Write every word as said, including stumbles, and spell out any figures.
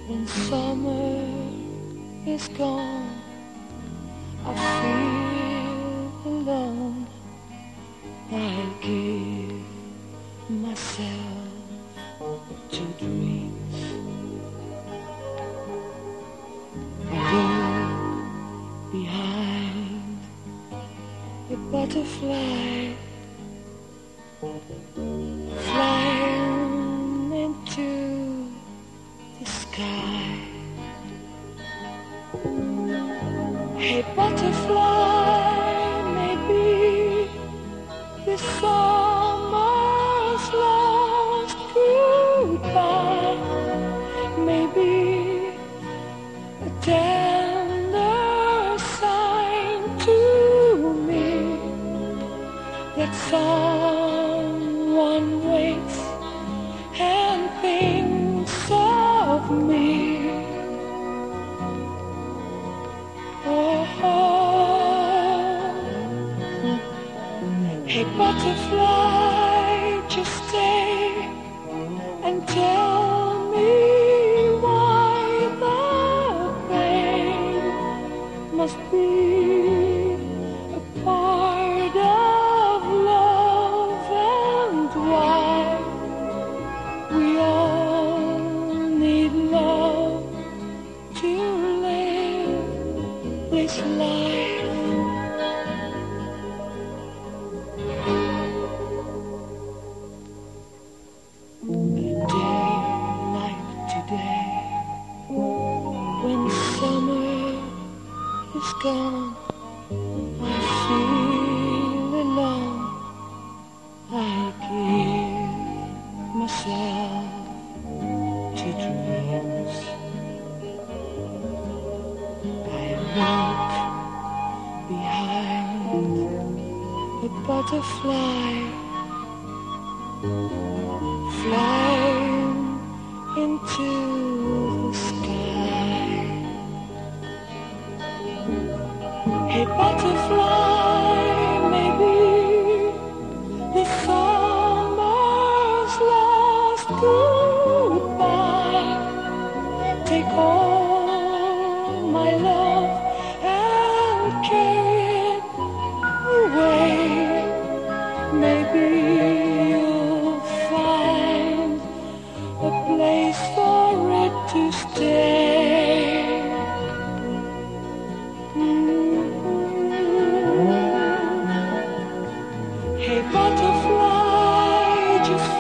When summer is gone, I feel alone. I give myself to dreams. I look behind a butterfly flying into the sky. Hey butterfly, maybe this summer's lost goodbye. Maybe a tender sign to me that someone waits and thinks of me. Hey butterfly, just stay and tell me why the pain must be a part of love, and why we all need love to live this life. When summer is gone, I feel alone. I give myself to dreams. I look behind a butterfly flying into the sky. Hey butterfly, maybe this summer's lost goodbye. Take all my love and carry it away. Maybe you'll find a place for it to stay. Hey butterfly, just